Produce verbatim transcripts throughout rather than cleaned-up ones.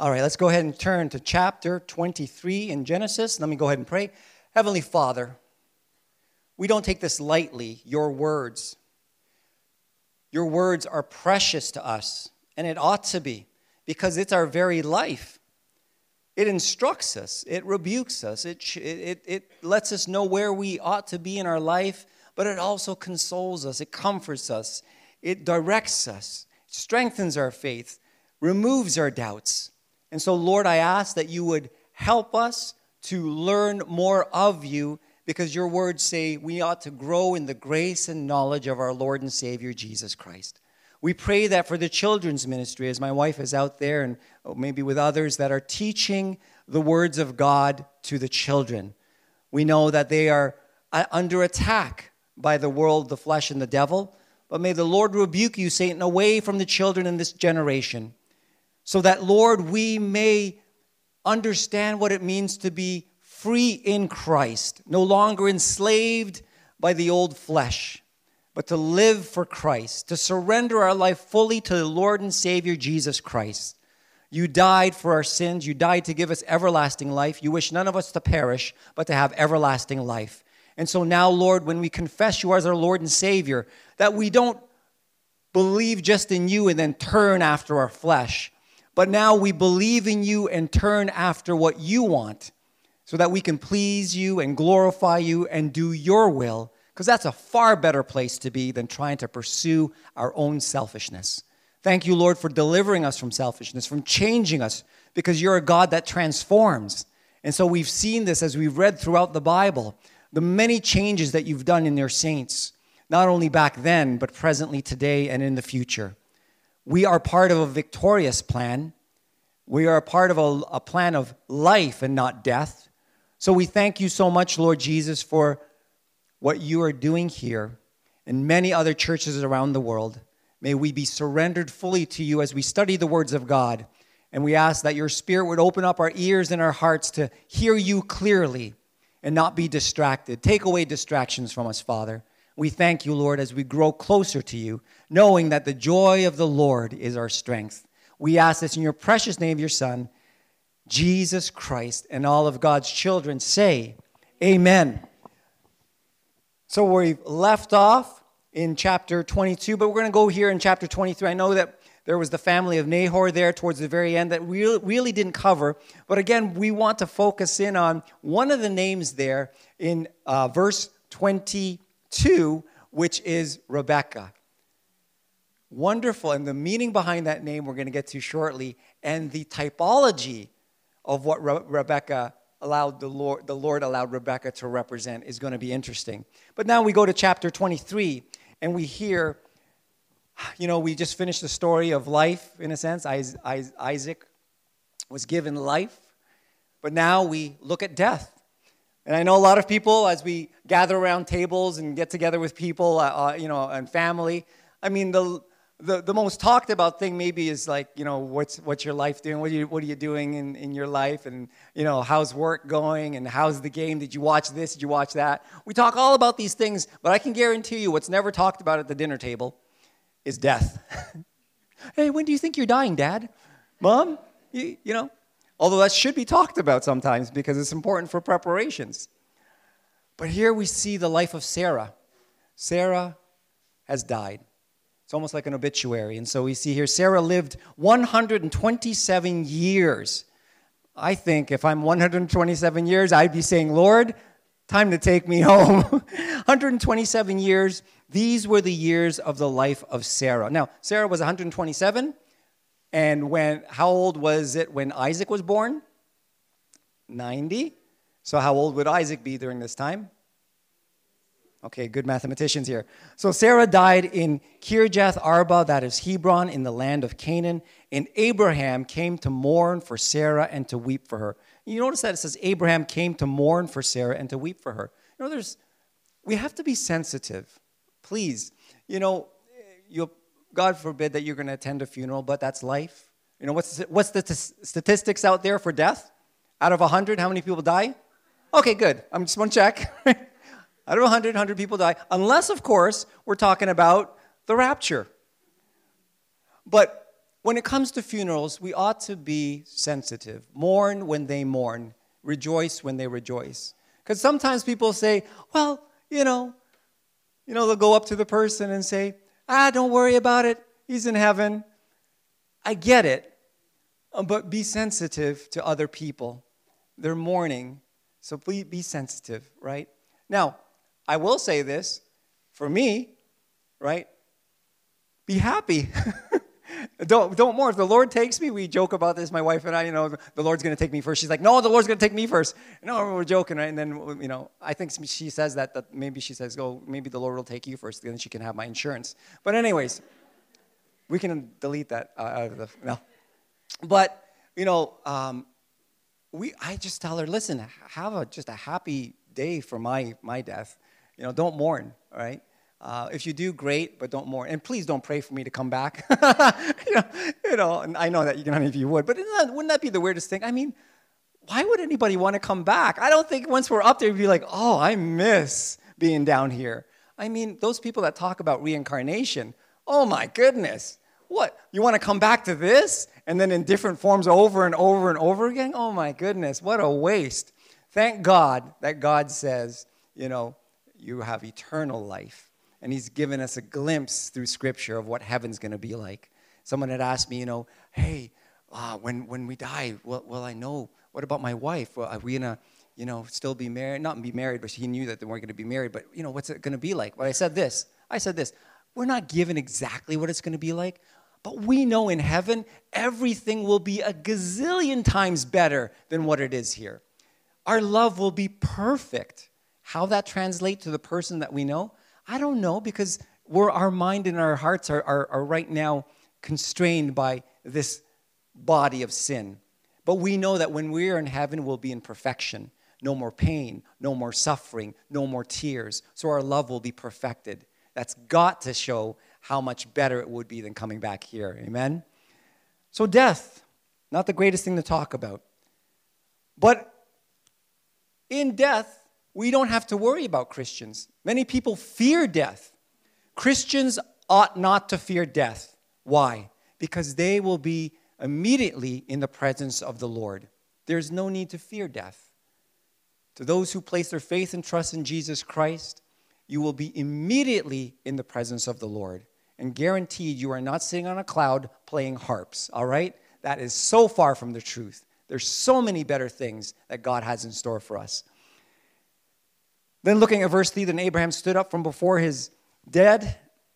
All right, let's go ahead and turn to chapter twenty-three in Genesis. Let me go ahead and pray. Heavenly Father, we don't take this lightly, your words. Your words are precious to us, and it ought to be, because it's our very life. It instructs us, it rebukes us, it, it, it lets us know where we ought to be in our life, but it also consoles us, it comforts us, it directs us, it strengthens our faith, removes our doubts. And so, Lord, I ask that you would help us to learn more of you, because your words say we ought to grow in the grace and knowledge of our Lord and Savior, Jesus Christ. We pray that for the children's ministry, as my wife is out there and maybe with others that are teaching the words of God to the children. We know that they are under attack by the world, the flesh, and the devil. But may the Lord rebuke you, Satan, away from the children in this generation, so that, Lord, we may understand what it means to be free in Christ, no longer enslaved by the old flesh, but to live for Christ, to surrender our life fully to the Lord and Savior, Jesus Christ. You died for our sins. You died to give us everlasting life. You wish none of us to perish, but to have everlasting life. And so now, Lord, when we confess you as our Lord and Savior, that we don't believe just in you and then turn after our flesh, but now we believe in you and turn after what you want, so that we can please you and glorify you and do your will, because that's a far better place to be than trying to pursue our own selfishness. Thank you, Lord, for delivering us from selfishness, from changing us, because you're a God that transforms. And so we've seen this as we've read throughout the Bible, the many changes that you've done in your saints, not only back then, but presently today and in the future. We are part of a victorious plan. We are a part of a, a plan of life and not death. So we thank you so much, Lord Jesus, for what you are doing here in many other churches around the world. May we be surrendered fully to you as we study the words of God. And we ask that your Spirit would open up our ears and our hearts to hear you clearly and not be distracted. Take away distractions from us, Father. We thank you, Lord, as we grow closer to you, knowing that the joy of the Lord is our strength. We ask this in your precious name, your Son, Jesus Christ, and all of God's children say, amen. So we've left off in chapter twenty-two, but we're going to go here in chapter twenty-three. I know that there was the family of Nahor there towards the very end that we really didn't cover. But again, we want to focus in on one of the names there in uh, verse twenty-two, which is Rebekah. Wonderful. And the meaning behind that name we're going to get to shortly. And the typology of what Re- Rebekah allowed the Lord, the Lord allowed Rebekah to represent is going to be interesting. But now we go to chapter twenty-three, and we hear, you know, we just finished the story of life, in a sense. Isaac was given life, but now we look at death. And I know a lot of people, as we gather around tables and get together with people, uh, you know, and family, I mean, the The, the most talked about thing maybe is like, you know, what's what's your life doing? What are you, what are you doing in, in your life? And, you know, how's work going? And how's the game? Did you watch this? Did you watch that? We talk all about these things, but I can guarantee you what's never talked about at the dinner table is death. Hey, when do you think you're dying, Dad? Mom? You, you know? Although that should be talked about sometimes because it's important for preparations. But here we see the life of Sarah. Sarah has died. It's almost like an obituary. And so we see here, Sarah lived one hundred twenty-seven years. I think if I'm one hundred twenty-seven years, I'd be saying, Lord, time to take me home. one hundred twenty-seven years. These were the years of the life of Sarah. Now, Sarah was one hundred twenty-seven. And when, how old was it when Isaac was born? ninety. So how old would Isaac be during this time? Okay, good mathematicians here. So Sarah died in Kirjath Arba, that is Hebron, in the land of Canaan. And Abraham came to mourn for Sarah and to weep for her. You notice that it says Abraham came to mourn for Sarah and to weep for her. You know, there's, we have to be sensitive. Please, you know, you God forbid that you're going to attend a funeral, but that's life. You know, what's what's the t- statistics out there for death? Out of one hundred, how many people die? Okay, good. I'm just want to check. Out of one hundred, one hundred people die. Unless, of course, we're talking about the rapture. But when it comes to funerals, we ought to be sensitive. Mourn when they mourn. Rejoice when they rejoice. Because sometimes people say, well, you know, you know, they'll go up to the person and say, ah, don't worry about it. He's in heaven. I get it. But be sensitive to other people. They're mourning. So please be sensitive, right? Now, I will say this. For me, right? Be happy. Don't don't mourn. If the Lord takes me, we joke about this, my wife and I, you know, the Lord's going to take me first. She's like, no, the Lord's going to take me first. No, we're joking, right? And then, you know, I think she says that, that maybe she says, oh, maybe the Lord will take you first, then she can have my insurance. But anyways, we can delete that uh, out of the, no. But, you know, um, we I just tell her, listen, have a just a happy day for my my death. You know, don't mourn, all right? Uh, if you do, great, but don't mourn. And please don't pray for me to come back. you, know, you know, and I know that none of you would, but isn't that, wouldn't that be the weirdest thing? I mean, why would anybody want to come back? I don't think once we're up there, we'd be like, oh, I miss being down here. I mean, those people that talk about reincarnation, oh my goodness. What, you want to come back to this? And then in different forms over and over and over again? Oh my goodness, what a waste. Thank God that God says, you know, you have eternal life. And he's given us a glimpse through Scripture of what heaven's going to be like. Someone had asked me, you know, hey, uh, when when we die, well, well, I know, what about my wife? Well, are we going to, you know, still be married? Not be married, but he knew that they weren't going to be married. But, you know, what's it going to be like? But I said this. I said this. We're not given exactly what it's going to be like. But we know in heaven, everything will be a gazillion times better than what it is here. Our love will be perfect. How that translates to the person that we know, I don't know, because we're, our mind and our hearts are, are, are right now constrained by this body of sin. But we know that when we are in heaven, we'll be in perfection. No more pain, no more suffering, no more tears. So our love will be perfected. That's got to show how much better it would be than coming back here. Amen? So death, not the greatest thing to talk about. But in death, we don't have to worry about Christians. Many people fear death. Christians ought not to fear death. Why? Because they will be immediately in the presence of the Lord. There's no need to fear death. To those who place their faith and trust in Jesus Christ, you will be immediately in the presence of the Lord. And guaranteed you are not sitting on a cloud playing harps, all right? That is so far from the truth. There's so many better things that God has in store for us. Then looking at verse three, then Abraham stood up from before his dead,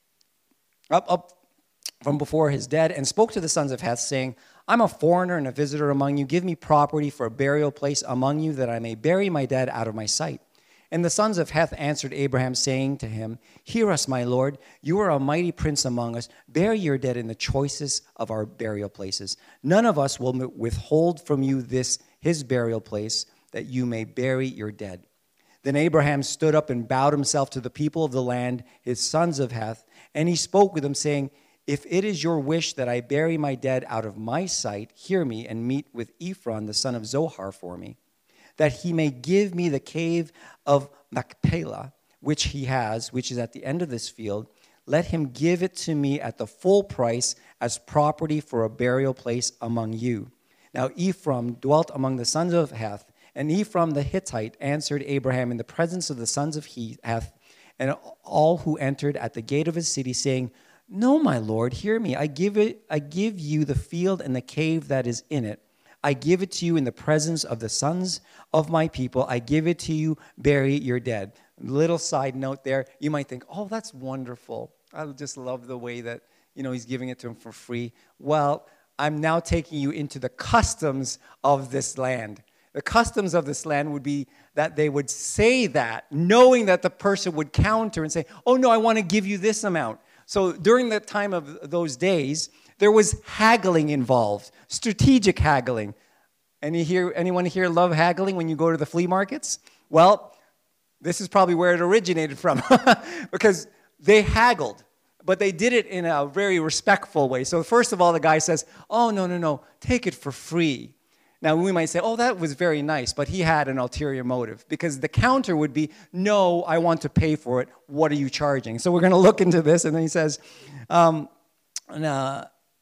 up, up from before his dead, and spoke to the sons of Heth, saying, I'm a foreigner and a visitor among you. Give me property for a burial place among you, that I may bury my dead out of my sight. And the sons of Heth answered Abraham, saying to him, Hear us, my lord. You are a mighty prince among us. Bury your dead in the choicest of our burial places. None of us will withhold from you this his burial place, that you may bury your dead. Then Abraham stood up and bowed himself to the people of the land, his sons of Heth, and he spoke with them, saying, If it is your wish that I bury my dead out of my sight, hear me and meet with Ephron, the son of Zohar, for me, that he may give me the cave of Machpelah, which he has, which is at the end of this field. Let him give it to me at the full price as property for a burial place among you. Now Ephraim dwelt among the sons of Heth, and Ephraim the Hittite answered Abraham in the presence of the sons of Heth and all who entered at the gate of his city, saying, No, my lord, hear me. I give it. I give you the field and the cave that is in it. I give it to you in the presence of the sons of my people. I give it to you. Bury your dead. Little side note there. You might think, oh, that's wonderful. I just love the way that, you know, he's giving it to him for free. Well, I'm now taking you into the customs of this land. The customs of this land would be that they would say that, knowing that the person would counter and say, oh, no, I want to give you this amount. So during the time of those days, there was haggling involved, strategic haggling. Any here, anyone here love haggling when you go to the flea markets? Well, this is probably where it originated from because they haggled, but they did it in a very respectful way. So first of all, the guy says, oh, no, no, no, take it for free. Now, we might say, oh, that was very nice, but he had an ulterior motive because the counter would be, no, I want to pay for it. What are you charging? So we're going to look into this. And then he says, um, uh,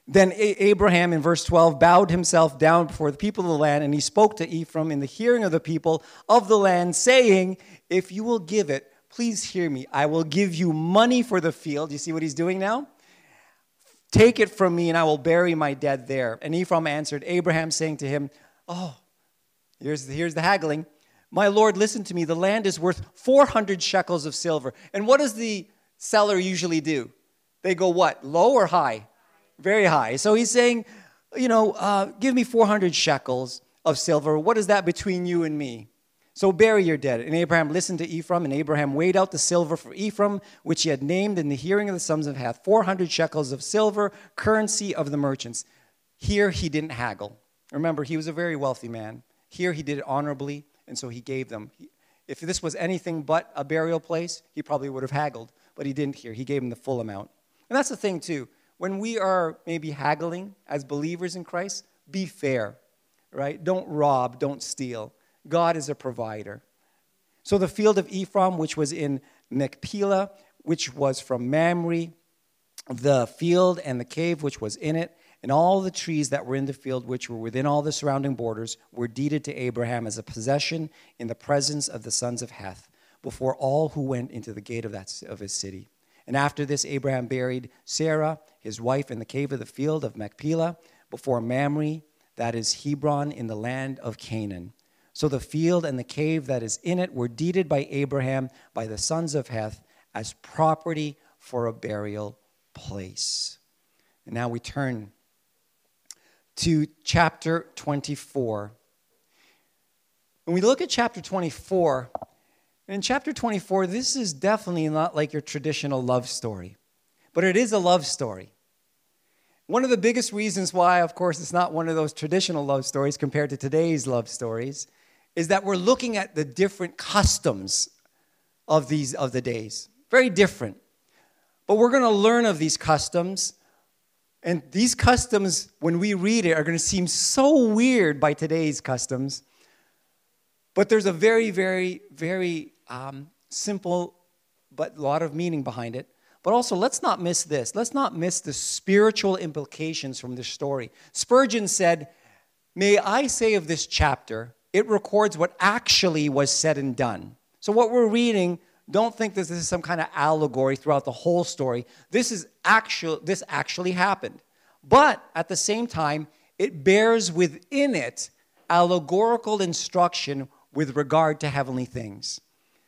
Then Abraham, in verse twelve, bowed himself down before the people of the land, and he spoke to Ephraim in the hearing of the people of the land, saying, if you will give it, please hear me. I will give you money for the field. You see what he's doing now? Take it from me, and I will bury my dead there. And Ephraim answered Abraham, saying to him, oh, here's the, here's the haggling. My Lord, listen to me. The land is worth four hundred shekels of silver. And what does the seller usually do? They go what? Low or high? Very high. So he's saying, you know, uh, give me four hundred shekels of silver. What is that between you and me? So bury your dead. And Abraham listened to Ephraim, and Abraham weighed out the silver for Ephraim, which he had named in the hearing of the sons of Heth, four hundred shekels of silver, currency of the merchants. Here he didn't haggle. Remember, he was a very wealthy man. Here he did it honorably, and so he gave them. If this was anything but a burial place, he probably would have haggled, but he didn't here. He gave him the full amount. And that's the thing, too. When we are maybe haggling as believers in Christ, be fair, right? Don't rob, don't steal. God is a provider. So the field of Ephraim, which was in Machpelah, which was from Mamre, the field and the cave which was in it, and all the trees that were in the field, which were within all the surrounding borders, were deeded to Abraham as a possession in the presence of the sons of Heth, before all who went into the gate of, that, of his city. And after this, Abraham buried Sarah, his wife, in the cave of the field of Machpelah, before Mamre, that is Hebron, in the land of Canaan. So the field and the cave that is in it were deeded by Abraham, by the sons of Heth, as property for a burial place. And now we turn to chapter twenty-four. When we look at chapter twenty-four, in chapter twenty-four, this is definitely not like your traditional love story, but it is a love story. One of the biggest reasons why, of course, it's not one of those traditional love stories compared to today's love stories is that we're looking at the different customs of these of the days. Very different. But we're going to learn of these customs, and these customs, when we read it, are going to seem so weird by today's customs. But there's a very, very, very um, simple but a lot of meaning behind it. But also, let's not miss this. Let's not miss the spiritual implications from this story. Spurgeon said, may I say of this chapter, it records what actually was said and done. So what we're reading, don't think that this is some kind of allegory throughout the whole story. This is actual, this actually happened. But at the same time, it bears within it allegorical instruction with regard to heavenly things.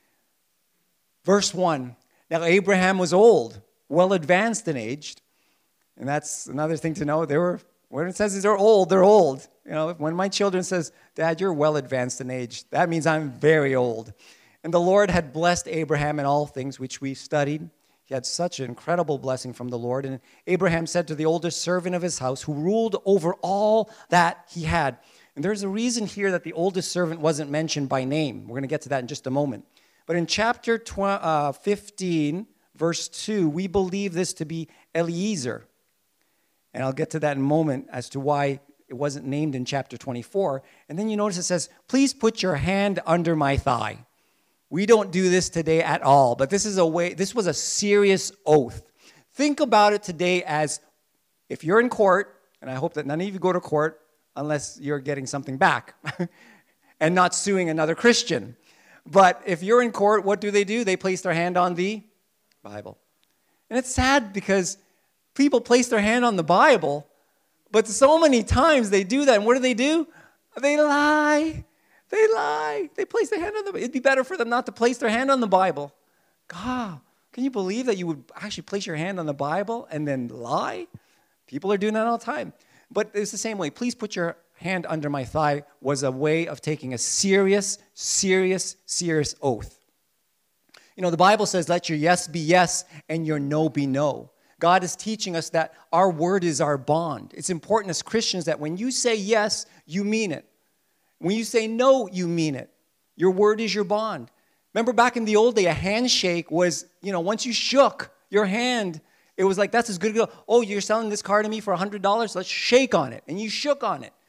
Verse one, now Abraham was old, well advanced in age. And that's another thing to know. They were, when it says they're old, they're old. You know, when my children says, Dad, you're well advanced in age, that means I'm very old. And the Lord had blessed Abraham in all things which we studied. He had such an incredible blessing from the Lord. And Abraham said to the oldest servant of his house, who ruled over all that he had. And there's a reason here that the oldest servant wasn't mentioned by name. We're going to get to that in just a moment. But in chapter fifteen, verse two, we believe this to be Eliezer. And I'll get to that in a moment as to why it wasn't named in chapter twenty-four. And then you notice it says, please put your hand under my thigh. We don't do this today at all, but this is a way, this was a serious oath. Think about it today as if you're in court, and I hope that none of you go to court unless you're getting something back and not suing another Christian. But if you're in court, what do they do? They place their hand on the Bible. And it's sad because people place their hand on the Bible, but so many times they do that. And what do they do? They lie. They lie. They place their hand on the Bible. It'd be better for them not to place their hand on the Bible. God, can you believe that you would actually place your hand on the Bible and then lie? People are doing that all the time. But it's the same way. Please put your hand under my thigh was a way of taking a serious, serious, serious oath. You know, the Bible says, let your yes be yes and your no be no. God is teaching us that our word is our bond. It's important as Christians that when you say yes, you mean it. When you say no, you mean it. Your word is your bond. Remember back in the old day, a handshake was, you know, once you shook your hand, it was like, that's as good as go. Oh, you're selling this car to me for one hundred dollars? Let's shake on it. And you shook on it.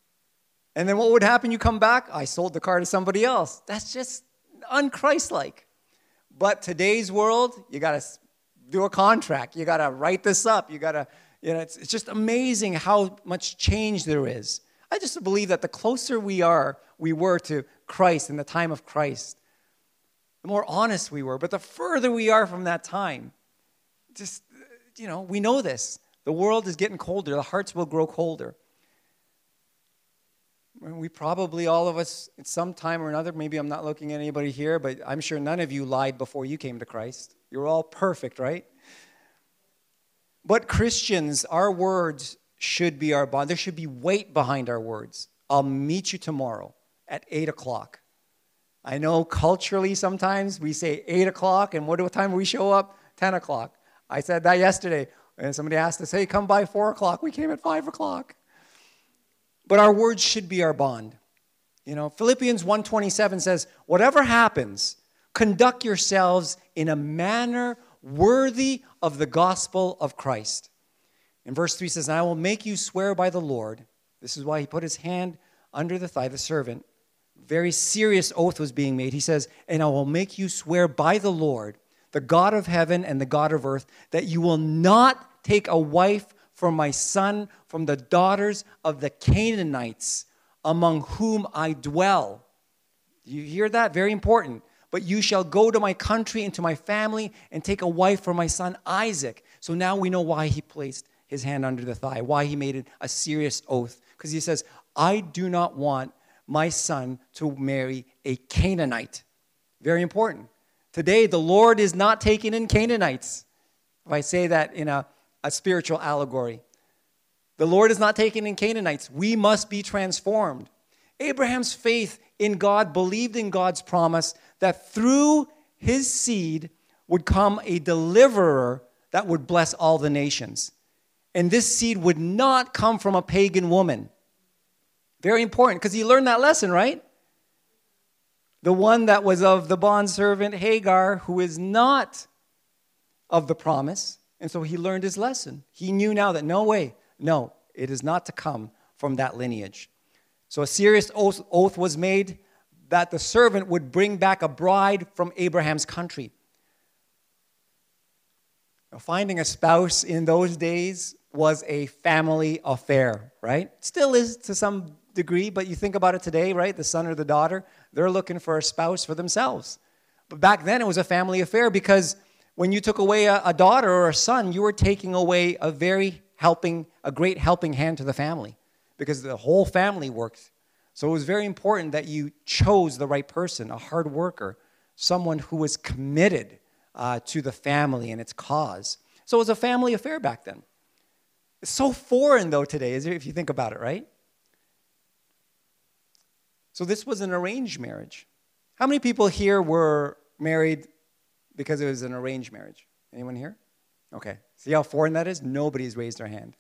And then what would happen? You come back, I sold the car to somebody else. That's just un-Christ-like. But today's world, you got to do a contract. You got to write this up. You got to, You know, it's, it's just amazing how much change there is. I just believe that the closer we are, we were to Christ in the time of Christ, the more honest we were. But the further we are from that time, just, you know, we know this. The world is getting colder. The hearts will grow colder. We probably, all of us, at some time or another, maybe I'm not looking at anybody here, but I'm sure none of you lied before you came to Christ. You're all perfect, right? But Christians, our words should be our bond. There should be weight behind our words. I'll meet you tomorrow at eight o'clock. I know culturally sometimes we say eight o'clock, and what, what time do we show up? ten o'clock. I said that yesterday, and somebody asked us, hey, come by four o'clock. We came at five o'clock. But our words should be our bond. You know, Philippians one twenty-seven says, whatever happens, conduct yourselves in a manner worthy of the gospel of Christ. And verse three says, I will make you swear by the Lord. This is why he put his hand under the thigh, the servant. Very serious oath was being made. He says, and I will make you swear by the Lord, the God of heaven and the God of earth, that you will not take a wife for my son from the daughters of the Canaanites among whom I dwell. You hear that? Very important. But you shall go to my country and to my family and take a wife for my son Isaac. So now we know why he placed his hand under the thigh, why he made it a serious oath. Because he says, I do not want my son to marry a Canaanite. Very important. Today, the Lord is not taking in Canaanites. If I say that in a, a spiritual allegory. The Lord is not taking in Canaanites. We must be transformed. Abraham's faith in God believed in God's promise that through his seed would come a deliverer that would bless all the nations. And this seed would not come from a pagan woman. Very important, because he learned that lesson, right? The one that was of the bondservant Hagar, who is not of the promise. And so he learned his lesson. He knew now that no way, no, it is not to come from that lineage. So a serious oath, oath was made that the servant would bring back a bride from Abraham's country. Now, finding a spouse in those days was a family affair, right? Still is to some degree, but you think about it today, right? The son or the daughter, they're looking for a spouse for themselves. But back then it was a family affair because when you took away a, a daughter or a son, you were taking away a very helping, a great helping hand to the family because the whole family worked. So it was very important that you chose the right person, a hard worker, someone who was committed uh, to the family and its cause. So it was a family affair back then. It's so foreign, though, today, if you think about it, right? So this was an arranged marriage. How many people here were married because it was an arranged marriage? Anyone here? Okay. See how foreign that is? Nobody's raised their hand.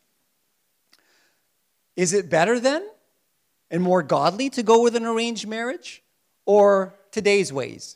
Is it better then and more godly to go with an arranged marriage or today's ways?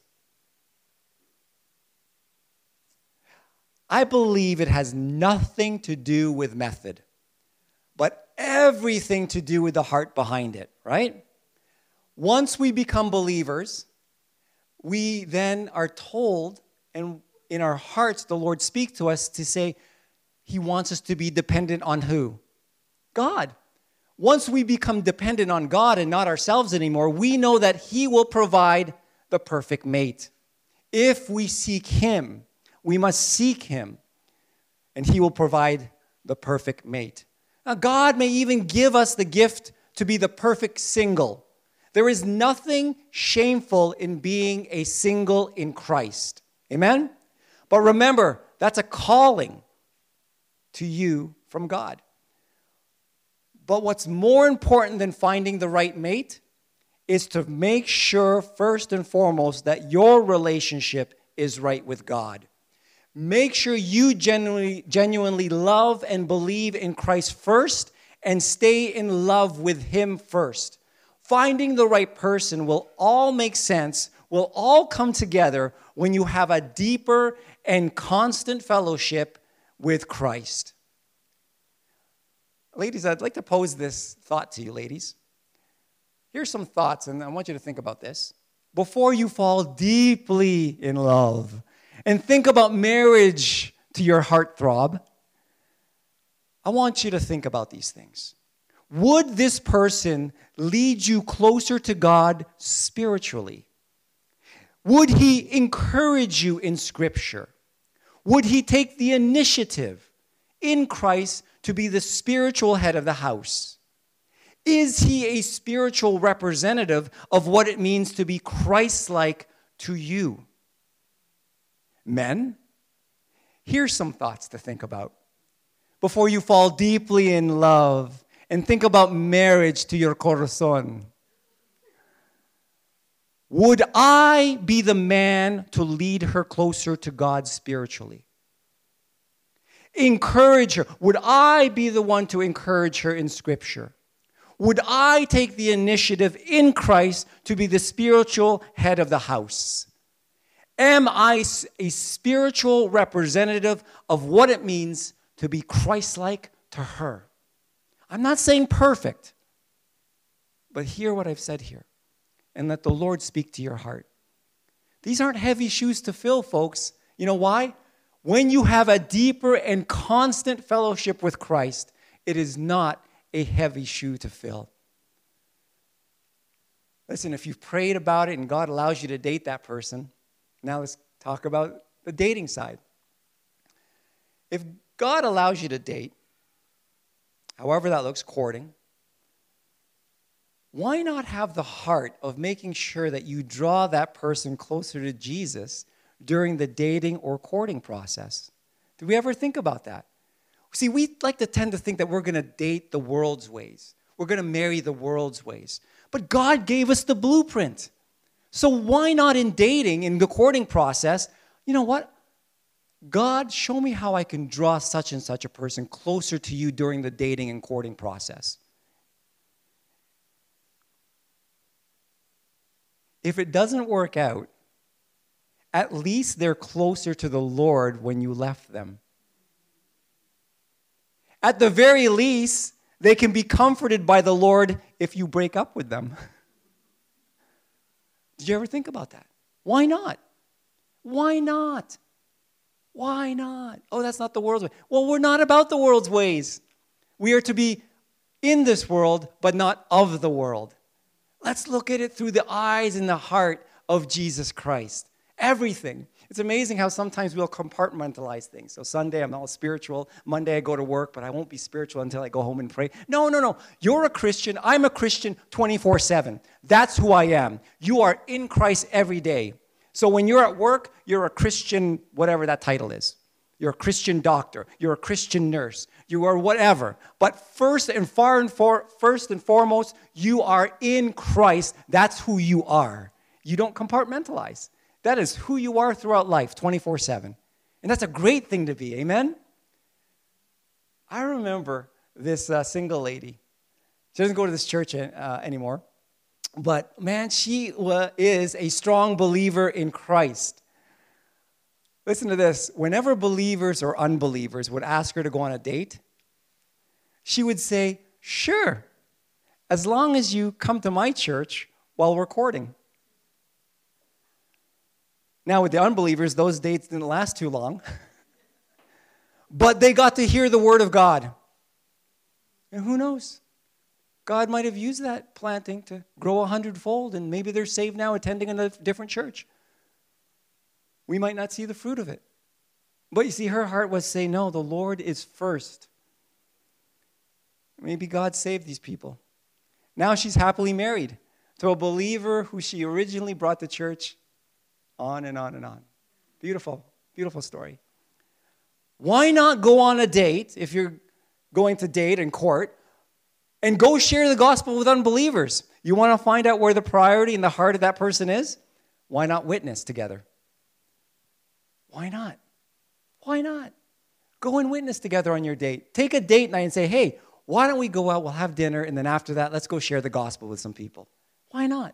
I believe it has nothing to do with method, but everything to do with the heart behind it, right? Once we become believers, we then are told, and in our hearts, the Lord speaks to us to say, He wants us to be dependent on who? God. Once we become dependent on God and not ourselves anymore, we know that He will provide the perfect mate. If we seek Him, we must seek Him, and He will provide the perfect mate. Now, God may even give us the gift to be the perfect single. There is nothing shameful in being a single in Christ. Amen? But remember, that's a calling to you from God. But what's more important than finding the right mate is to make sure, first and foremost, that your relationship is right with God. Make sure you genuinely, genuinely love and believe in Christ first and stay in love with Him first. Finding the right person will all make sense, will all come together when you have a deeper and constant fellowship with Christ. Ladies, I'd like to pose this thought to you, ladies. Here's some thoughts, and I want you to think about this. Before you fall deeply in love and think about marriage to your heartthrob, I want you to think about these things. Would this person lead you closer to God spiritually? Would he encourage you in Scripture? Would he take the initiative in Christ to be the spiritual head of the house? Is he a spiritual representative of what it means to be Christ-like to you? Men, here's some thoughts to think about before you fall deeply in love and think about marriage to your corazon. Would I be the man to lead her closer to God spiritually? Encourage her. Would I be the one to encourage her in Scripture? Would I take the initiative in Christ to be the spiritual head of the house? Am I a spiritual representative of what it means to be Christ-like to her? I'm not saying perfect, but hear what I've said here and let the Lord speak to your heart. These aren't heavy shoes to fill, folks. You know why? When you have a deeper and constant fellowship with Christ, it is not a heavy shoe to fill. Listen, if you've prayed about it and God allows you to date that person, now let's talk about the dating side. If God allows you to date, however that looks, courting, why not have the heart of making sure that you draw that person closer to Jesus during the dating or courting process? Do we ever think about that? See, we like to tend to think that we're going to date the world's ways. We're going to marry the world's ways. But God gave us the blueprint. So why not in dating, in the courting process, you know what? God, show me how I can draw such and such a person closer to you during the dating and courting process. If it doesn't work out, at least they're closer to the Lord when you left them. At the very least, they can be comforted by the Lord if you break up with them. Did you ever think about that? Why not? Why not? Why not? Oh, that's not the world's way. Well, we're not about the world's ways. We are to be in this world, but not of the world. Let's look at it through the eyes and the heart of Jesus Christ. Everything. It's amazing how sometimes we'll compartmentalize things. So Sunday, I'm all spiritual. Monday, I go to work, but I won't be spiritual until I go home and pray. No, no, no. You're a Christian. I'm a Christian twenty-four seven. That's who I am. You are in Christ every day. So when you're at work, you're a Christian, whatever that title is. You're a Christian doctor. You're a Christian nurse. You are whatever. But first and far and for, first and foremost, you are in Christ. That's who you are. You don't compartmentalize. That is who you are throughout life, twenty-four seven. And that's a great thing to be, amen? I remember this uh, single lady. She doesn't go to this church uh, anymore. But, man, she uh, is a strong believer in Christ. Listen to this. Whenever believers or unbelievers would ask her to go on a date, she would say, sure, as long as you come to my church while we're courting. Now, with the unbelievers, those dates didn't last too long. But they got to hear the word of God. And who knows? God might have used that planting to grow a hundredfold, and maybe they're saved now attending in a different church. We might not see the fruit of it. But you see, her heart was saying, no, the Lord is first. Maybe God saved these people. Now she's happily married to a believer who she originally brought to church. On and on and on. Beautiful, beautiful story. Why not go on a date, if you're going to date and court, and go share the gospel with unbelievers? You want to find out where the priority in the heart of that person is? Why not witness together? Why not? Why not? Go and witness together on your date. Take a date night and say, hey, why don't we go out, we'll have dinner, and then after that, let's go share the gospel with some people. Why not?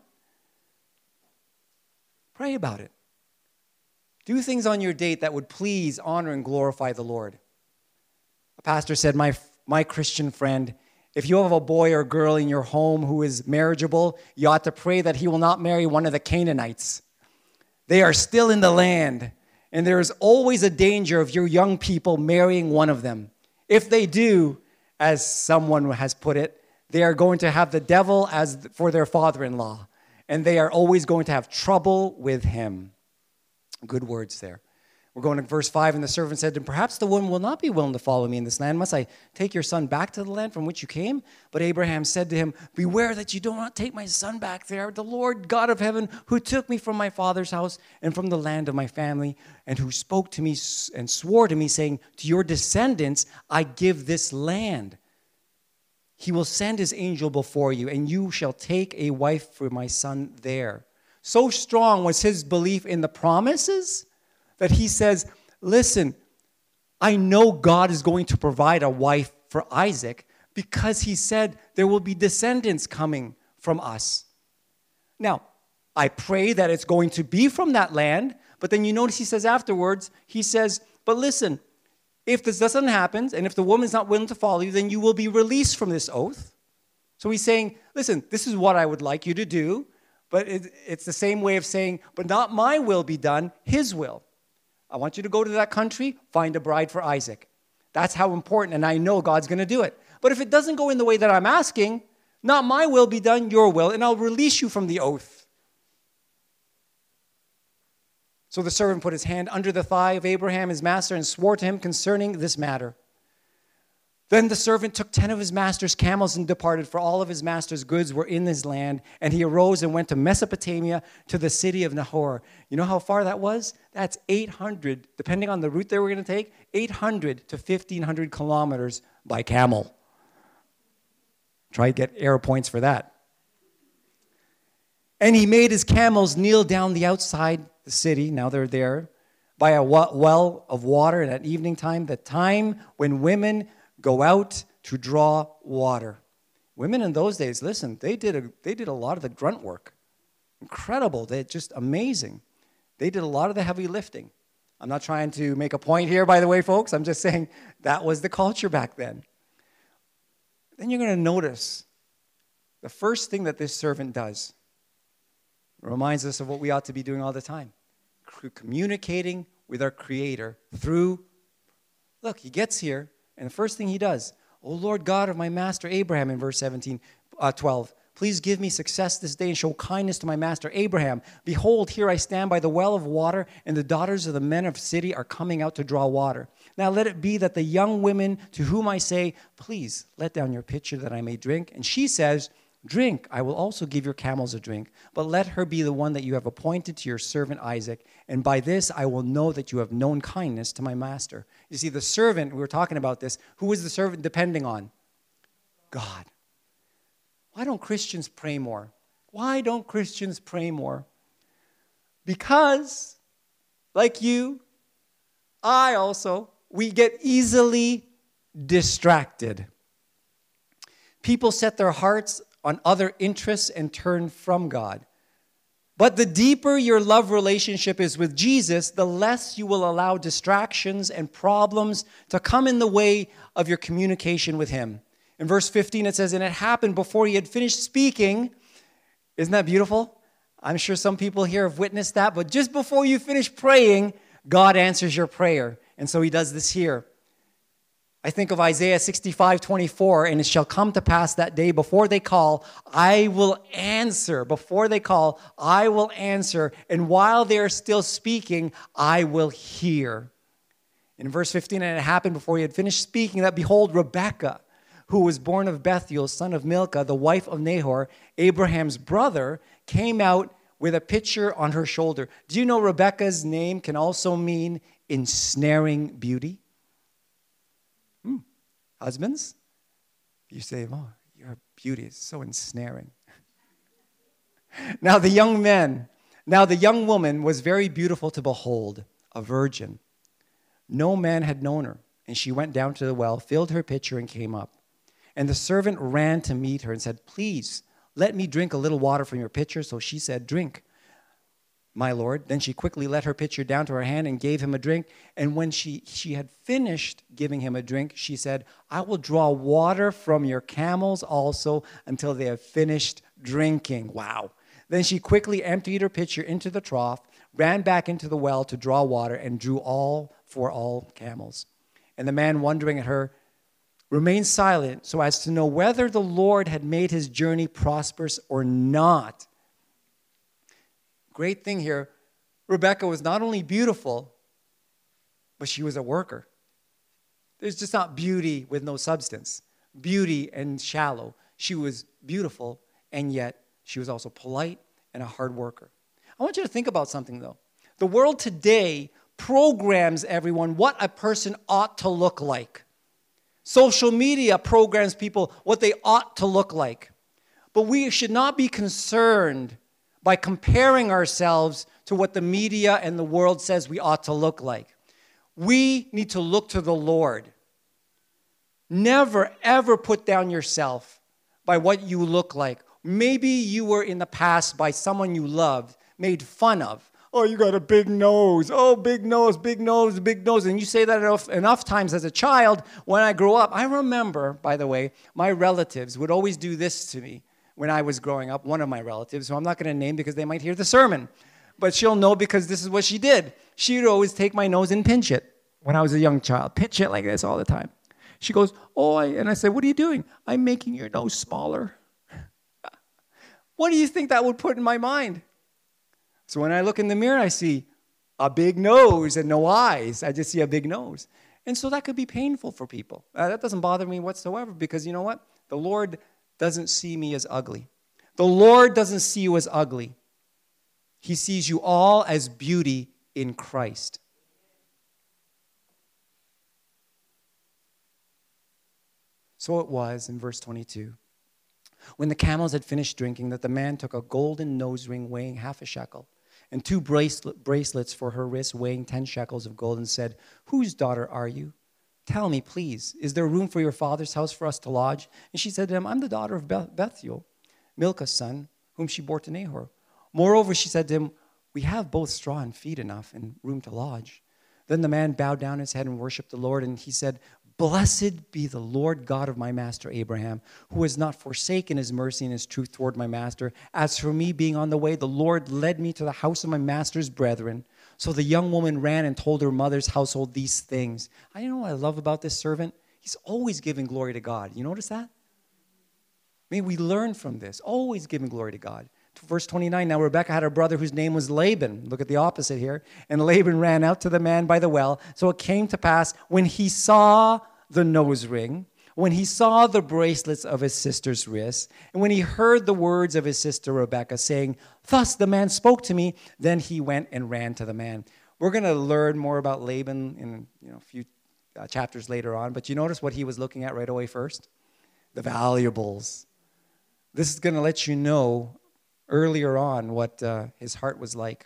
Pray about it. Do things on your date that would please, honor, and glorify the Lord. A pastor said, my, my Christian friend, if you have a boy or girl in your home who is marriageable, you ought to pray that he will not marry one of the Canaanites. They are still in the land, and there is always a danger of your young people marrying one of them. If they do, as someone has put it. They are going to have the devil as for their father-in-law, and they are always going to have trouble with him. Good words there. We're going to verse five, and the servant said to him, perhaps the woman will not be willing to follow me in this land. Must I take your son back to the land from which you came? But Abraham said to him, beware that you do not take my son back there. The Lord God of heaven, who took me from my father's house and from the land of my family, and who spoke to me and swore to me, saying, to your descendants I give this land. He will send his angel before you, and you shall take a wife for my son there. So strong was his belief in the promises that he says, listen, I know God is going to provide a wife for Isaac because he said there will be descendants coming from us. Now, I pray that it's going to be from that land, but then you notice he says afterwards, he says, but listen, if this doesn't happen, and if the woman's not willing to follow you, then you will be released from this oath. So he's saying, listen, this is what I would like you to do, but it, it's the same way of saying, but not my will be done, his will. I want you to go to that country, find a bride for Isaac. That's how important, and I know God's going to do it. But if it doesn't go in the way that I'm asking, not my will be done, your will, and I'll release you from the oath. So the servant put his hand under the thigh of Abraham, his master, and swore to him concerning this matter. Then the servant took ten of his master's camels and departed, for all of his master's goods were in his land. And he arose and went to Mesopotamia, to the city of Nahor. You know how far that was? That's eight hundred, depending on the route they were going to take, eight hundred to fifteen hundred kilometers by camel. Try to get arrow points for that. And he made his camels kneel down the outside the city, now they're there, by a well of water, and at evening time, the time when women go out to draw water. Women in those days, listen, they did a, they did a lot of the grunt work. Incredible. They're just amazing. They did a lot of the heavy lifting. I'm not trying to make a point here, by the way, folks. I'm just saying that was the culture back then. Then you're going to notice the first thing that this servant does reminds us of what we ought to be doing all the time. Communicating with our Creator through, look, he gets here, and the first thing he does, O Lord God of my master Abraham, in verse seventeen, uh, twelve, please give me success this day and show kindness to my master Abraham. Behold, here I stand by the well of water, and the daughters of the men of the city are coming out to draw water. Now let it be that the young women to whom I say, please let down your pitcher that I may drink. And she says, drink, I will also give your camels a drink, but let her be the one that you have appointed to your servant Isaac, and by this I will know that you have known kindness to my master. You see, the servant, we were talking about this, who was the servant depending on? God. Why don't Christians pray more? Why don't Christians pray more? Because, like you, I also, we get easily distracted. People set their hearts on other interests and turn from God. But the deeper your love relationship is with Jesus, the less you will allow distractions and problems to come in the way of your communication with him. In verse fifteen, it says, and it happened before he had finished speaking. Isn't that beautiful? I'm sure some people here have witnessed that, but just before you finish praying, God answers your prayer. And so he does this here. I think of Isaiah sixty-five twenty-four, and it shall come to pass that day before they call, I will answer. Before they call, I will answer. And while they are still speaking, I will hear. In verse fifteen, and it happened before he had finished speaking that, behold, Rebekah, who was born of Bethuel, son of Milcah, the wife of Nahor, Abraham's brother, came out with a pitcher on her shoulder. Do you know Rebekah's name can also mean ensnaring beauty? Hmm. Husbands, you say, oh, your beauty is so ensnaring. Now the young man, now the young woman was very beautiful to behold, a virgin. No man had known her, and she went down to the well, filled her pitcher, and came up. And the servant ran to meet her and said, please, let me drink a little water from your pitcher. So she said, drink, my lord. Then she quickly let her pitcher down to her hand and gave him a drink. And when she, she had finished giving him a drink, she said, I will draw water from your camels also until they have finished drinking. Wow. Then she quickly emptied her pitcher into the trough, ran back into the well to draw water, and drew all for all camels. And the man, wondering at her remained silent so as to know whether the Lord had made his journey prosperous or not. Great thing here, Rebekah was not only beautiful, but she was a worker. There's just not beauty with no substance, beauty and shallow. She was beautiful, and yet she was also polite and a hard worker. I want you to think about something, though. The world today programs everyone what a person ought to look like. Social media programs people what they ought to look like. But we should not be concerned by comparing ourselves to what the media and the world says we ought to look like. We need to look to the Lord. Never, ever put down yourself by what you look like. Maybe you were in the past by someone you loved, made fun of. Oh, you got a big nose. Oh, big nose, big nose, big nose. And you say that enough, enough times as a child. When I grew up, I remember, by the way, my relatives would always do this to me when I was growing up. One of my relatives, who I'm not going to name because they might hear the sermon. But she'll know because this is what she did. She would always take my nose and pinch it when I was a young child. Pinch it like this all the time. She goes, oh, I, and I said, what are you doing? I'm making your nose smaller. What do you think that would put in my mind? So when I look in the mirror, I see a big nose and no eyes. I just see a big nose. And so that could be painful for people. Uh, that doesn't bother me whatsoever because you know what? The Lord doesn't see me as ugly. The Lord doesn't see you as ugly. He sees you all as beauty in Christ. So it was in verse twenty-two. When the camels had finished drinking, that the man took a golden nose ring weighing half a shekel, and two bracelet, bracelets for her wrists weighing ten shekels of gold, and said, whose daughter are you? Tell me, please, is there room for your father's house for us to lodge? And she said to him, I'm the daughter of Bethuel, Milcah's son, whom she bore to Nahor. Moreover, she said to him, we have both straw and feed enough and room to lodge. Then the man bowed down his head and worshipped the Lord, and he said, blessed be the Lord God of my master Abraham, who has not forsaken his mercy and his truth toward my master. As for me being on the way, the Lord led me to the house of my master's brethren. So the young woman ran and told her mother's household these things. I know what I love about this servant. He's always giving glory to God. You notice that? May we learn from this. Always giving glory to God. Verse twenty-nine, now Rebekah had a brother whose name was Laban. Look at the opposite here. And Laban ran out to the man by the well. So it came to pass when he saw the nose ring, when he saw the bracelets of his sister's wrists, and when he heard the words of his sister Rebekah saying, thus the man spoke to me, then he went and ran to the man. We're going to learn more about Laban in you know, a few uh, chapters later on, but you notice what he was looking at right away first? The valuables. This is going to let you know earlier on what uh, his heart was like.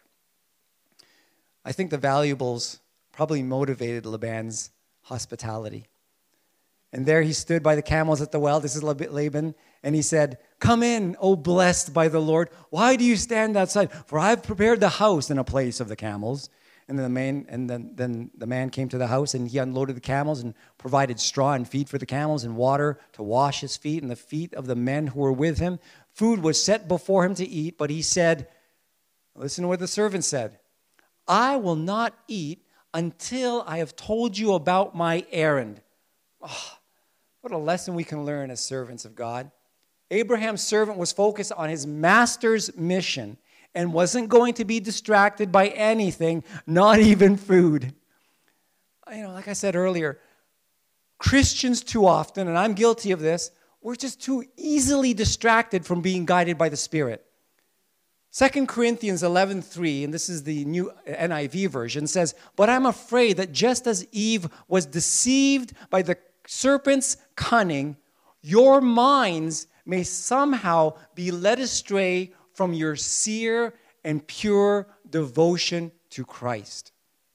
I think the valuables probably motivated Laban's hospitality. And there he stood by the camels at the well. This is Laban. And he said, come in, O blessed by the Lord. Why do you stand outside? For I have prepared the house in a place of the camels. And then the man, and then, then the man came to the house, and he unloaded the camels and provided straw and feed for the camels and water to wash his feet and the feet of the men who were with him. Food was set before him to eat, but he said, listen to what the servant said, I will not eat until I have told you about my errand. Oh, what a lesson we can learn as servants of God. Abraham's servant was focused on his master's mission and wasn't going to be distracted by anything, not even food. You know, like I said earlier, Christians too often, and I'm guilty of this, we're just too easily distracted from being guided by the Spirit. Second Corinthians eleven three, and this is the new N I V version, says, but I'm afraid that just as Eve was deceived by the serpent's cunning, your minds may somehow be led astray from your sincere and pure devotion to Christ.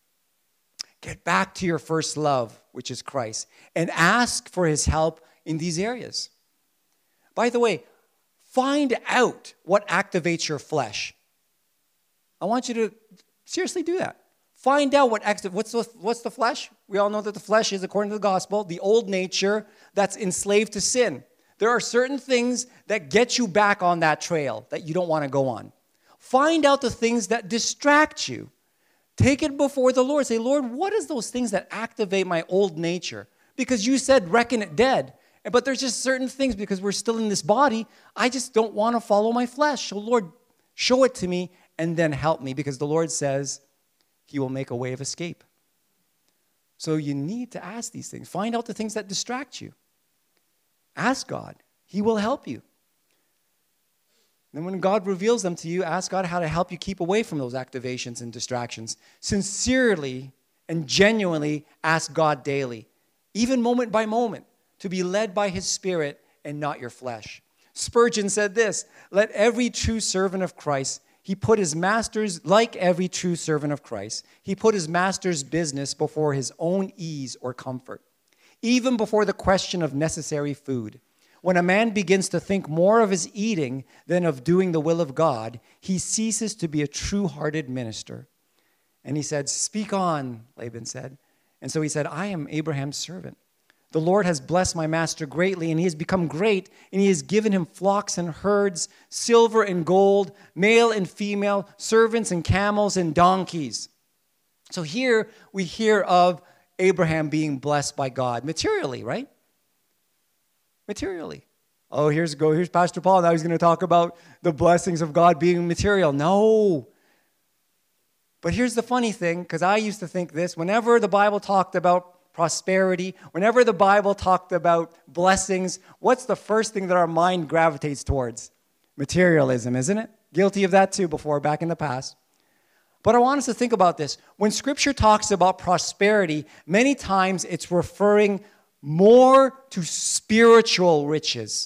Get back to your first love, which is Christ, and ask for his help in these areas. By the way, find out what activates your flesh. I want you to seriously do that. Find out what activates, what's the, what's the flesh? We all know that the flesh is, according to the gospel, the old nature that's enslaved to sin. There are certain things that get you back on that trail that you don't want to go on. Find out the things that distract you. Take it before the Lord. Say, Lord, what is those things that activate my old nature? because you said reckon it dead. But there's just certain things, because we're still in this body, I just don't want to follow my flesh. So Lord, show it to me and then help me, because the Lord says he will make a way of escape. So you need to ask these things. Find out the things that distract you. Ask God. He will help you. Then when God reveals them to you, ask God how to help you keep away from those activations and distractions. Sincerely and genuinely ask God daily, even moment by moment, to be led by his Spirit and not your flesh. Spurgeon said this, let every true servant of Christ, he put his master's, like every true servant of Christ, he put his master's business before his own ease or comfort, even before the question of necessary food. When a man begins to think more of his eating than of doing the will of God, he ceases to be a true-hearted minister. And he said, speak on, Laban said. And so he said, I am Abraham's servant. The Lord has blessed my master greatly, and he has become great, and he has given him flocks and herds, silver and gold, male and female, servants and camels and donkeys. So here we hear of Abraham being blessed by God materially, right? Materially. Oh, here's go. Here's Pastor Paul. Now he's going to talk about the blessings of God being material. No. But here's the funny thing, because I used to think this. Whenever the Bible talked about prosperity, whenever the Bible talked about blessings, what's the first thing that our mind gravitates towards? Materialism, isn't it? Guilty of that too before, back in the past. But I want us to think about this. When Scripture talks about prosperity, many times it's referring more to spiritual riches.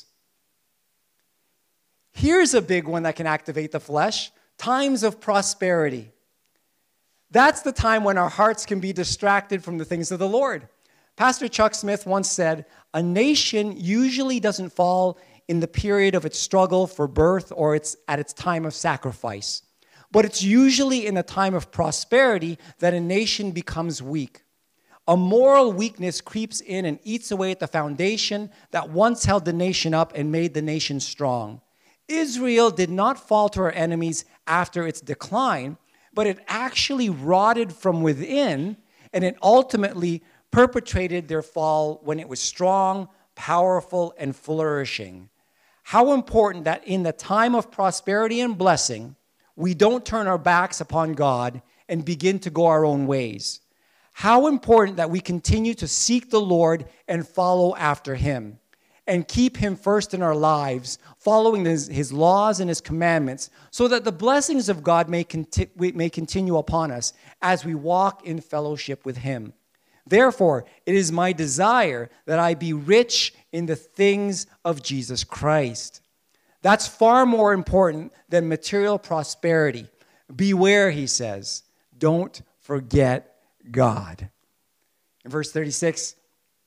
Here's a big one that can activate the flesh: times of prosperity. That's the time when our hearts can be distracted from the things of the Lord. Pastor Chuck Smith once said, a nation usually doesn't fall in the period of its struggle for birth or its at its time of sacrifice. But it's usually in a time of prosperity that a nation becomes weak. A moral weakness creeps in and eats away at the foundation that once held the nation up and made the nation strong. Israel did not fall to her enemies after its decline, but it actually rotted from within, and it ultimately perpetrated their fall when it was strong, powerful, and flourishing. How important that in the time of prosperity and blessing, we don't turn our backs upon God and begin to go our own ways. How important that we continue to seek the Lord and follow after him and keep him first in our lives, following his, his laws and his commandments, so that the blessings of God may, conti- may continue upon us as we walk in fellowship with him. Therefore, it is my desire that I be rich in the things of Jesus Christ. That's far more important than material prosperity. Beware, he says, don't forget God. In verse thirty-six,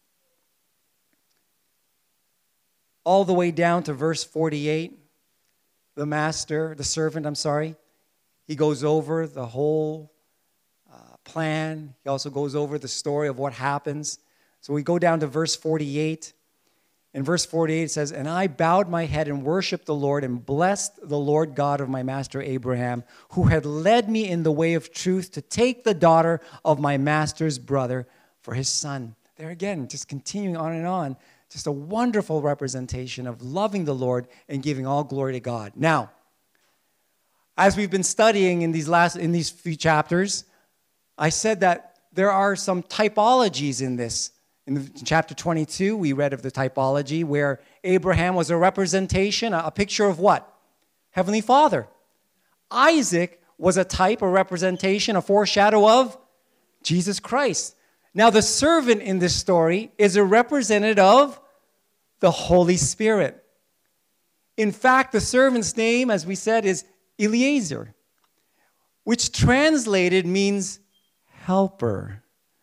all the way down to verse forty-eight, the master, the servant, I'm sorry, he goes over the whole uh, plan. He also goes over the story of what happens. So we go down to verse forty-eight. In verse forty-eight, it says, and I bowed my head and worshiped the Lord and blessed the Lord God of my master Abraham, who had led me in the way of truth to take the daughter of my master's brother for his son. There again, just continuing on and on. Just a wonderful representation of loving the Lord and giving all glory to God. Now, as we've been studying in these last in these few chapters, I said that there are some typologies in this. In chapter twenty-two, we read of the typology where Abraham was a representation, a picture of what? Heavenly Father. Isaac was a type, a representation, a foreshadow of Jesus Christ. Now, the servant in this story is a representative of the Holy Spirit. In fact, the servant's name, as we said, is Eliezer, which translated means helper.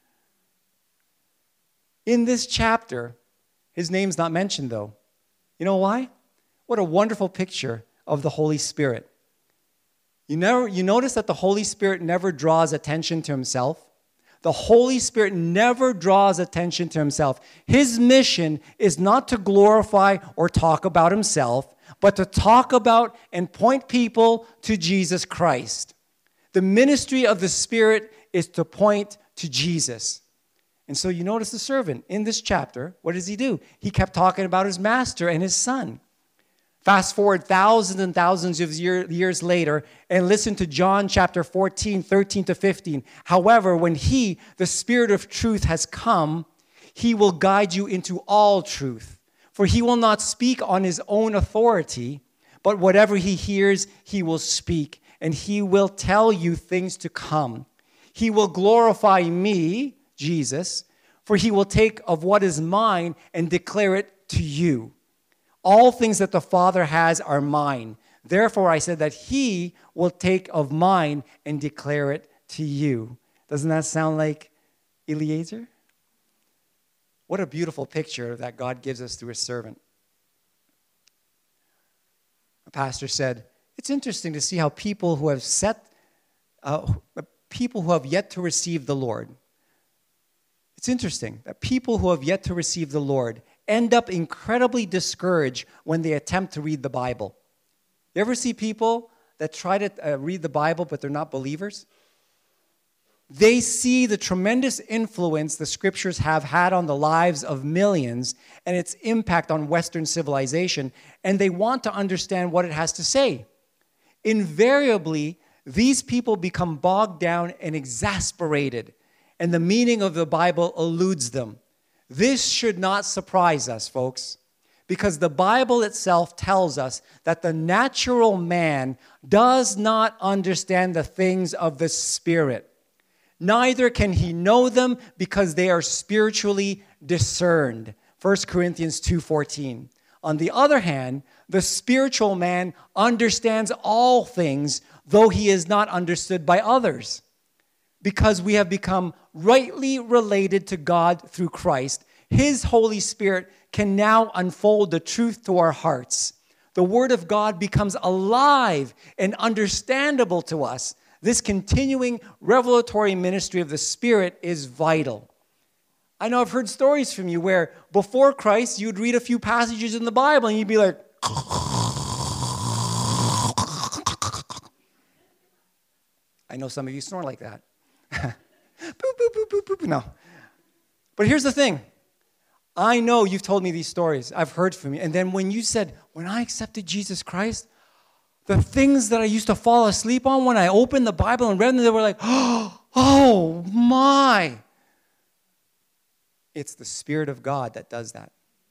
In this chapter, his name's not mentioned, though. You know why? What a wonderful picture of the Holy Spirit. You never, you notice that the Holy Spirit never draws attention to himself. The Holy Spirit never draws attention to himself. His mission is not to glorify or talk about himself, but to talk about and point people to Jesus Christ. The ministry of the Spirit is to point to Jesus. And so you notice the servant in this chapter, what does he do? He kept talking about his master and his son. Fast forward thousands and thousands of year, years later and listen to John chapter fourteen, thirteen to fifteen. However, when he, the Spirit of truth, has come, he will guide you into all truth. For he will not speak on his own authority, but whatever he hears, he will speak, and he will tell you things to come. He will glorify me, Jesus, for he will take of what is mine and declare it to you. All things that the Father has are mine. Therefore, I said that he will take of mine and declare it to you. Doesn't that sound like Eliezer? What a beautiful picture that God gives us through his servant. A pastor said, it's interesting to see how people who have set, uh, people who have yet to receive the Lord, it's interesting that people who have yet to receive the Lord end up incredibly discouraged when they attempt to read the Bible. You ever see people that try to uh, read the Bible, but they're not believers? They see the tremendous influence the scriptures have had on the lives of millions and its impact on Western civilization, and they want to understand what it has to say. Invariably, these people become bogged down and exasperated, and the meaning of the Bible eludes them. This should not surprise us, folks, because the Bible itself tells us that the natural man does not understand the things of the Spirit. Neither can he know them because they are spiritually discerned. First Corinthians two fourteen. On the other hand, the spiritual man understands all things, though he is not understood by others. Because we have become rightly related to God through Christ, his Holy Spirit can now unfold the truth to our hearts. The Word of God becomes alive and understandable to us. This continuing revelatory ministry of the Spirit is vital. I know I've heard stories from you where before Christ, you'd read a few passages in the Bible and you'd be like, I know some of you snore like that. boop, boop, boop, boop, boop. No. But here's the thing. I know you've told me these stories. I've heard from you. And then when you said, when I accepted Jesus Christ, the things that I used to fall asleep on when I opened the Bible and read them, they were like, oh my. It's the Spirit of God that does that.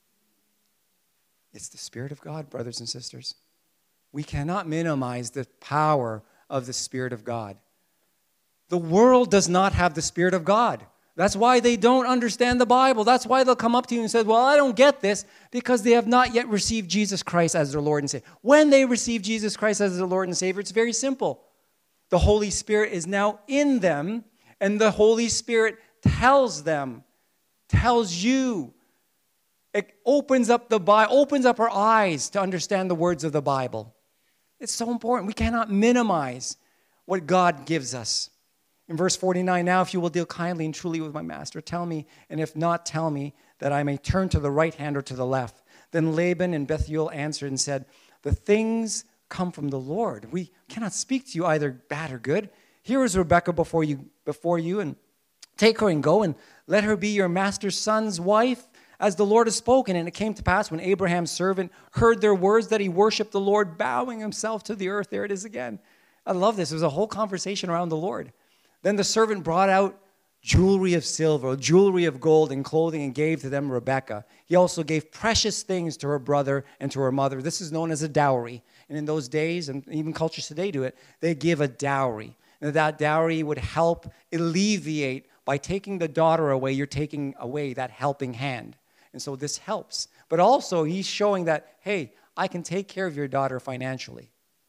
It's the Spirit of God, brothers and sisters. We cannot minimize the power of the Spirit of God. The world does not have the Spirit of God. That's why they don't understand the Bible. That's why they'll come up to you and say, well, I don't get this, because they have not yet received Jesus Christ as their Lord and Savior. When they receive Jesus Christ as their Lord and Savior, it's very simple. The Holy Spirit is now in them, and the Holy Spirit tells them, tells you. It opens up the Bible, opens up our eyes to understand the words of the Bible. It's so important. We cannot minimize what God gives us. In verse forty-nine, now if you will deal kindly and truly with my master, tell me, and if not, tell me, that I may turn to the right hand or to the left. Then Laban and Bethuel answered and said, the things come from the Lord. We cannot speak to you either bad or good. Here is Rebekah before you, before you, and take her and go, and let her be your master's son's wife, as the Lord has spoken. And it came to pass when Abraham's servant heard their words that he worshiped the Lord, bowing himself to the earth. There it is again. I love this. It was a whole conversation around the Lord. Then the servant brought out jewelry of silver, jewelry of gold, and clothing, and gave to them Rebekah. He also gave precious things to her brother and to her mother. This is known as a dowry. And in those days, and even cultures today do it, they give a dowry. And that dowry would help alleviate, by taking the daughter away, you're taking away that helping hand. And so this helps. But also, he's showing that, hey, I can take care of your daughter financially.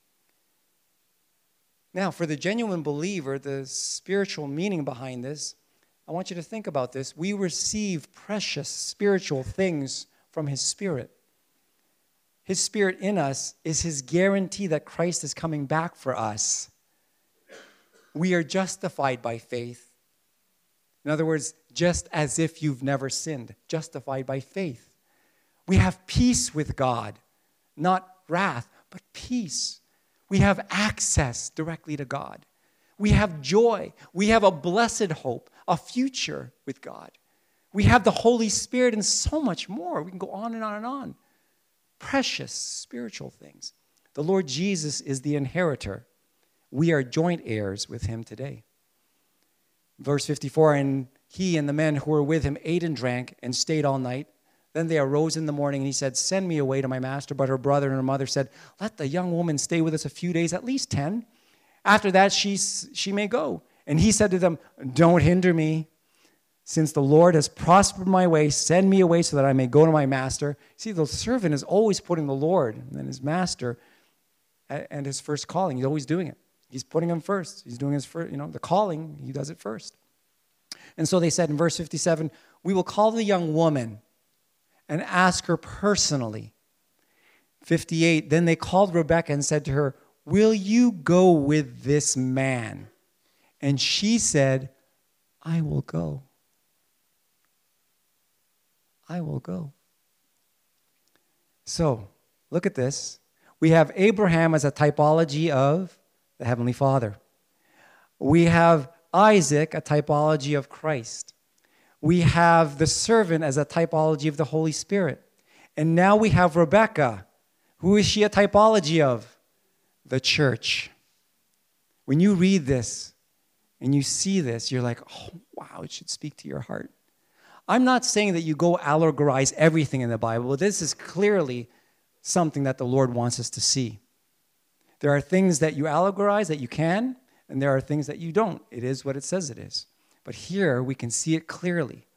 Now, for the genuine believer, the spiritual meaning behind this, I want you to think about this. We receive precious spiritual things from his Spirit. His Spirit in us is his guarantee that Christ is coming back for us. We are justified by faith. In other words, just as if you've never sinned, justified by faith. We have peace with God, not wrath, but peace. We have access directly to God. We have joy. We have a blessed hope, a future with God. We have the Holy Spirit and so much more. We can go on and on and on. Precious spiritual things. The Lord Jesus is the inheritor. We are joint heirs with him today. Verse fifty-four, and he and the men who were with him ate and drank and stayed all night. Then they arose in the morning, and he said, send me away to my master. But her brother and her mother said, let the young woman stay with us a few days, at least ten. After that, she, she may go. And he said to them, don't hinder me. Since the Lord has prospered my way, send me away so that I may go to my master. See, the servant is always putting the Lord and his master and his first calling. He's always doing it. He's putting him first. He's doing his first, you know, the calling, he does it first. And so they said in verse fifty-seven, we will call the young woman and ask her personally. fifty-eight, then they called Rebekah and said to her, will you go with this man? And she said, I will go. I will go. So, look at this. We have Abraham as a typology of the Heavenly Father. We have Isaac, a typology of Christ. We have the servant as a typology of the Holy Spirit. And now we have Rebekah. Who is she a typology of? The church. When you read this and you see this, you're like, oh, wow, it should speak to your heart. I'm not saying that you go allegorize everything in the Bible, but this is clearly something that the Lord wants us to see. There are things that you allegorize that you can, and there are things that you don't. It is what it says it is. But here we can see it clearly.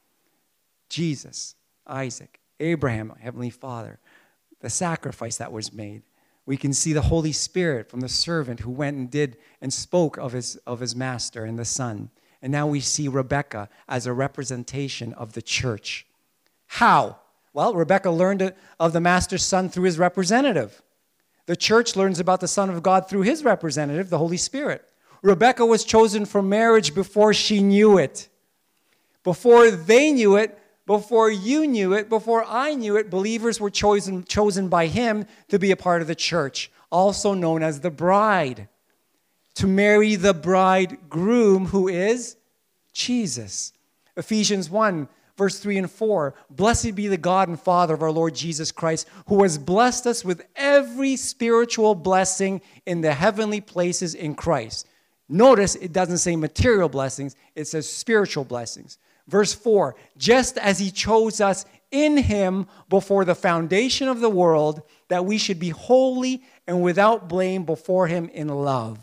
Jesus, Isaac, Abraham, Heavenly Father, the sacrifice that was made. We can see the Holy Spirit from the servant who went and did and spoke of his, of his master and the Son. And now we see Rebekah as a representation of the church. How? Well, Rebekah learned of the master's son through his representative. The church learns about the Son of God through his representative, the Holy Spirit. Rebekah was chosen for marriage before she knew it. Before they knew it, before you knew it, before I knew it, believers were chosen, chosen by him to be a part of the church, also known as the bride. To marry the bridegroom, who is Jesus. Ephesians one, verse three and four. Blessed be the God and Father of our Lord Jesus Christ, who has blessed us with every spiritual blessing in the heavenly places in Christ. Notice it doesn't say material blessings, it says spiritual blessings. Verse four, just as he chose us in him before the foundation of the world, that we should be holy and without blame before him in love.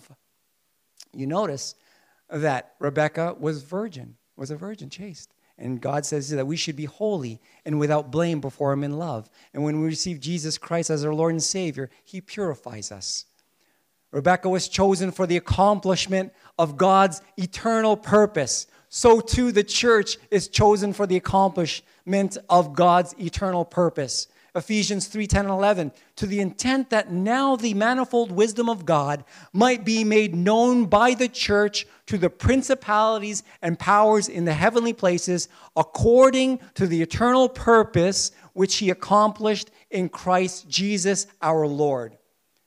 You notice that Rebekah was virgin, was a virgin, chaste. And God says that we should be holy and without blame before him in love. And when we receive Jesus Christ as our Lord and Savior, he purifies us. Rebekah was chosen for the accomplishment of God's eternal purpose. So too the church is chosen for the accomplishment of God's eternal purpose. Ephesians three, ten, and eleven, to the intent that now the manifold wisdom of God might be made known by the church to the principalities and powers in the heavenly places, according to the eternal purpose which he accomplished in Christ Jesus our Lord.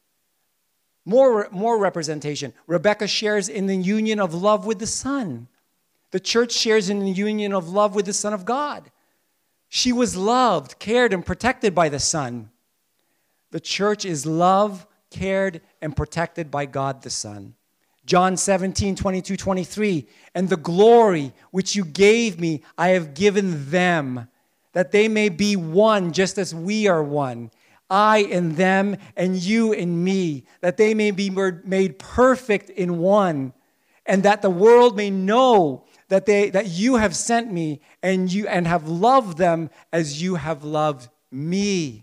More, more representation. Rebekah shares in the union of love with the Son. The church shares in the union of love with the Son of God. She was loved, cared, and protected by the Son. The church is loved, cared, and protected by God the Son. John seventeen, twenty-two, twenty-three, and the glory which you gave me, I have given them, that they may be one just as we are one. I in them and you in me, that they may be made perfect in one, and that the world may know that they that you have sent me and you and have loved them as you have loved me.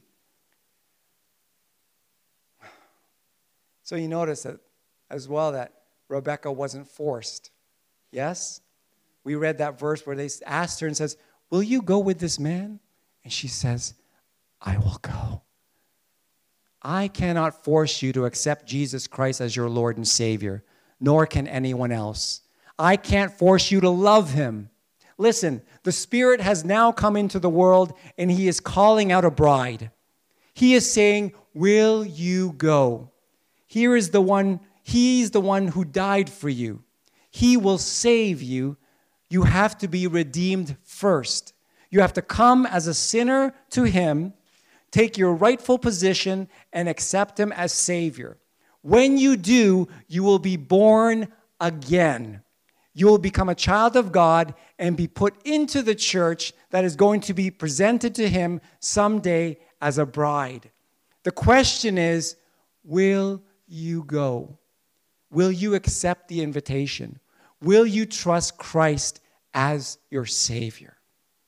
So you notice that as well that Rebekah wasn't forced. Yes? We read that verse where they asked her and says, will you go with this man? And she says, I will go. I cannot force you to accept Jesus Christ as your Lord and Savior, nor can anyone else. I can't force you to love him. Listen, the Spirit has now come into the world and he is calling out a bride. He is saying, will you go? Here is the one, he's the one who died for you. He will save you. You have to be redeemed first. You have to come as a sinner to him, take your rightful position, and accept him as Savior. When you do, you will be born again. You will become a child of God and be put into the church that is going to be presented to him someday as a bride. The question is, will you go? Will you accept the invitation? Will you trust Christ as your Savior?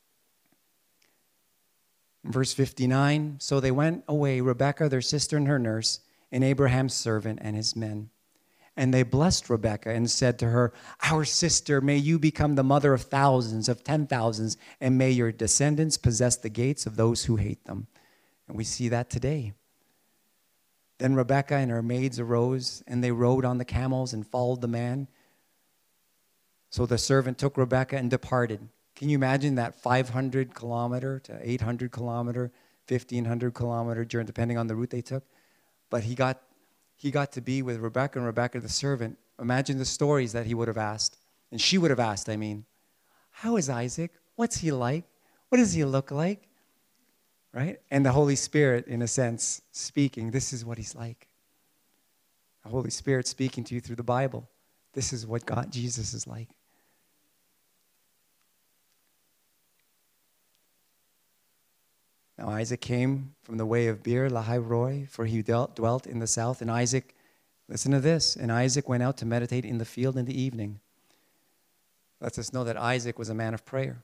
In verse fifty-nine, so they went away, Rebekah, their sister, and her nurse, and Abraham's servant and his men. And they blessed Rebekah and said to her, our sister, may you become the mother of thousands, of ten thousands, and may your descendants possess the gates of those who hate them. And we see that today. Then Rebekah and her maids arose, and they rode on the camels and followed the man. So the servant took Rebekah and departed. Can you imagine that five hundred kilometer to eight hundred kilometer, fifteen hundred kilometer journey, depending on the route they took? But he got he got to be with Rebekah, and Rebekah the servant. Imagine the stories that he would have asked. And she would have asked, I mean, how is Isaac? What's he like? What does he look like? Right? And the Holy Spirit, in a sense, speaking, this is what he's like. The Holy Spirit speaking to you through the Bible. This is what God, Jesus is like. Now Isaac came from the way of Beer Lahai Roi, for he dealt, dwelt in the south. And Isaac, listen to this, and Isaac went out to meditate in the field in the evening. Lets us know that Isaac was a man of prayer.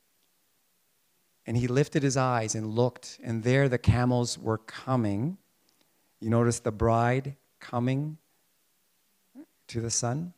And he lifted his eyes and looked, and there the camels were coming. You notice the bride coming to the son?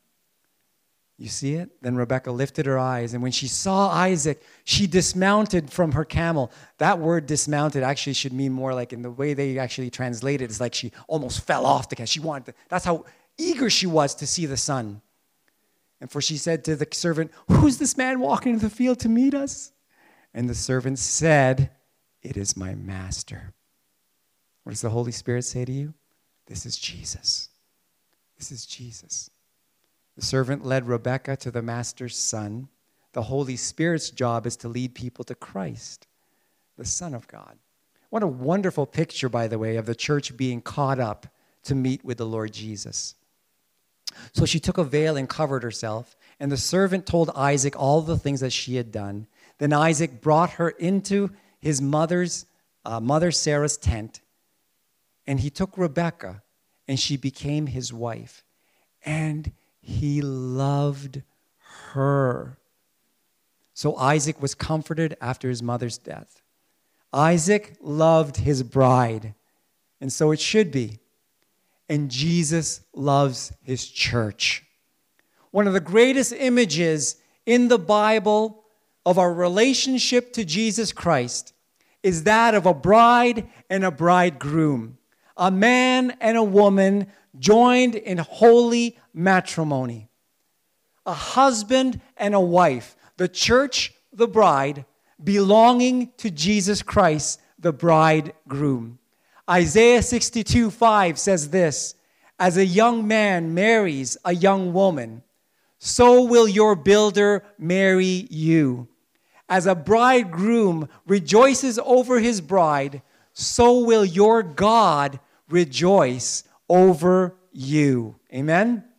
You see it? Then Rebekah lifted her eyes, and when she saw Isaac, she dismounted from her camel. That word dismounted actually should mean more like in the way they actually translate it, it's like she almost fell off the camel. She wanted to, that's how eager she was to see the son. And for she said to the servant, who's this man walking into the field to meet us? And the servant said, it is my master. What does the Holy Spirit say to you? This is Jesus. This is Jesus. The servant led Rebekah to the master's son. The Holy Spirit's job is to lead people to Christ, the Son of God. What a wonderful picture, by the way, of the church being caught up to meet with the Lord Jesus. So she took a veil and covered herself, and the servant told Isaac all the things that she had done. Then Isaac brought her into his mother's, uh, mother Sarah's tent, and he took Rebekah, and she became his wife. And he loved her. So Isaac was comforted after his mother's death. Isaac loved his bride, and so it should be. And Jesus loves his church. One of the greatest images in the Bible of our relationship to Jesus Christ is that of a bride and a bridegroom, a man and a woman joined in holy matrimony, a husband and a wife, the church, the bride, belonging to Jesus Christ, the bridegroom. Isaiah sixty-two five says this, as a young man marries a young woman, so will your builder marry you. As a bridegroom rejoices over his bride, so will your God rejoice over you. Amen?